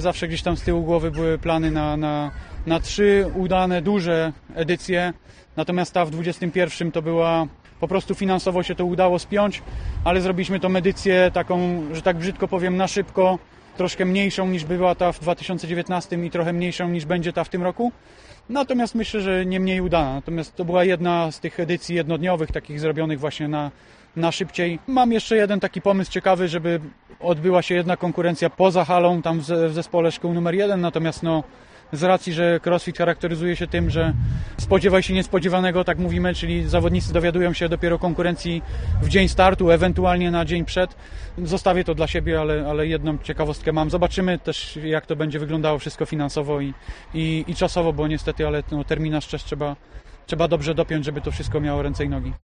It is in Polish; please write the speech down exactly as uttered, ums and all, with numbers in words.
Zawsze gdzieś tam z tyłu głowy były plany na, na, na trzy udane, duże edycje, natomiast ta w dwudziestym pierwszym to była, po prostu finansowo się to udało spiąć, ale zrobiliśmy tą edycję taką, że tak brzydko powiem, na szybko, troszkę mniejszą niż była ta w dwa tysiące dziewiętnastym i trochę mniejszą niż będzie ta w tym roku. Natomiast myślę, że nie mniej udana. Natomiast to była jedna z tych edycji jednodniowych, takich zrobionych właśnie na, na szybciej. Mam jeszcze jeden taki pomysł ciekawy, żeby odbyła się jedna konkurencja poza halą, tam w zespole szkół numer jeden. Natomiast no, z racji, że CrossFit charakteryzuje się tym, że spodziewaj się niespodziewanego, tak mówimy, czyli zawodnicy dowiadują się dopiero konkurencji w dzień startu, ewentualnie na dzień przed. Zostawię to dla siebie, ale, ale jedną ciekawostkę mam. Zobaczymy też, jak to będzie wyglądało wszystko finansowo i, i, i czasowo, bo niestety, ale no, terminarz też trzeba, trzeba dobrze dopiąć, żeby to wszystko miało ręce i nogi.